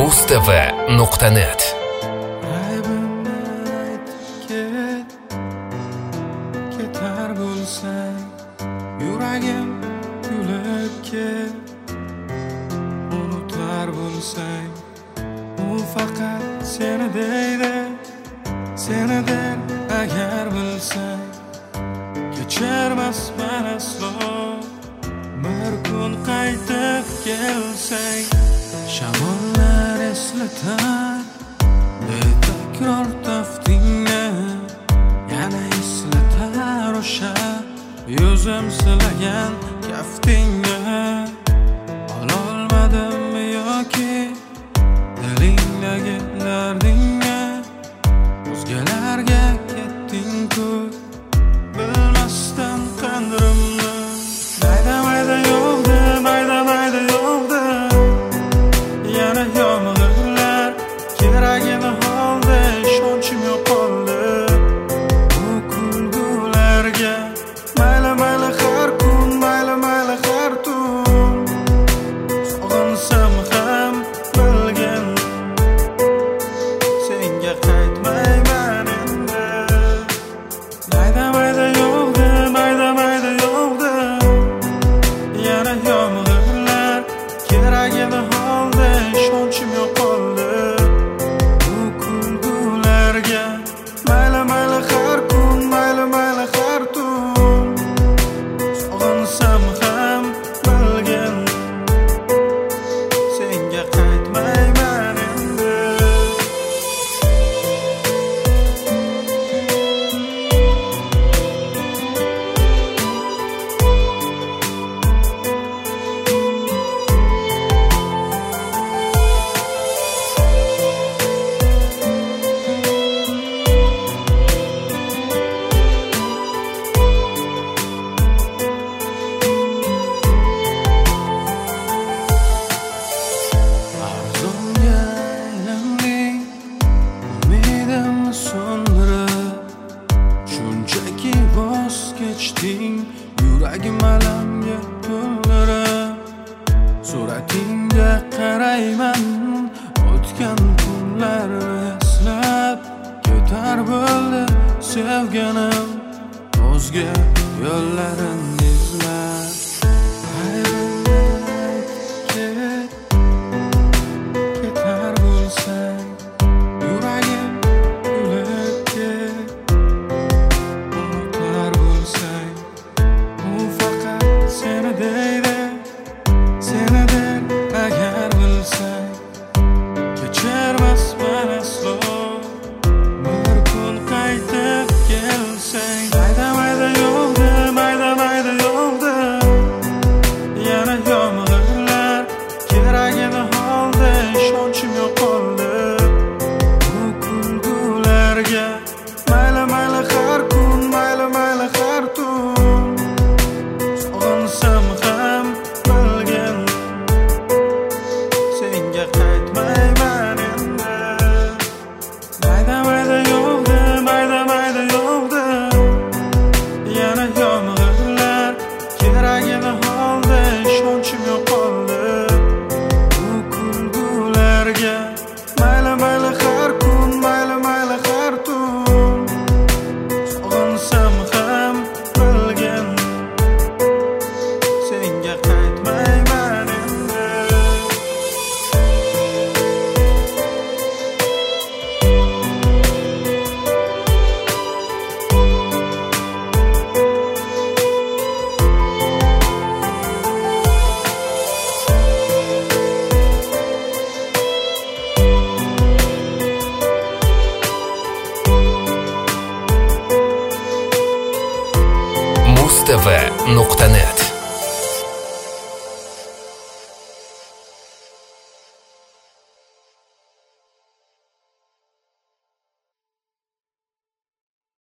mustv.net. Ketar bo'lsang, yuragim kulib ket. Unutar bo'lsang, u faqat seni deydi. Seni der agar bilsang, kechirmasman aslo. Bir kun qaytib kelsang, shamollar eslatar betakror taftingni. Yana eslatar o'sha yuzim silagan kaftingni. Ololmadimmi yoki dilingdagi dardingni? O'zgalarga ketding-ku bilmasdan qadrimni. Mayda yog'di, mayda yog'di. Yana yomg'irlar keragini oldi, ishonchim yo'qoldi. Bu kulgularga mayli har kun, mayli har tun. Sog'insam ham bilgin, senga qaytmayman endi. Mayda yog'di, mayda yog'di. Yana yomg'irlar keragini oldi, ishonchim yo'qoldi. Bu kulgularga mayli har kun, mayli har tun. Sog'insam ham bilgin, senga qaytmayman endi. Arzonga aylanding, umidimni so'ndirib. Shunchaki voz kechding, yuragim alamga to'ldirib. Suratingga qarayman, o'tgan kunlarni eslab. Ketar bo'ldi sevganim, o'zga yo'llarini izlab. Ketar bo'lsang, yuragim kulib ket. Unutar bo'lsang, u faqat seni deydi. Seni der agar bilsang, kechirmasman aslo. Bir kun qaytib kelsang, mayda yog'di, mayda yog'di. Yana yomg'irlar keragini oldi, ishonchim yo'qoldi. Bu kulgularga mayli har kun, mayli har tun. Sog'insam ham bilgin, senga qaytmayman endi. Mayda yog'di, mayda yog'di. Yana yomg'irlar keragini oldi, ishonchim yo'qoldi. Bu kulgularga mayli har kun, mayli har tun. Sog'insam ham bilgin, senga qaytmayman endi. mustv.net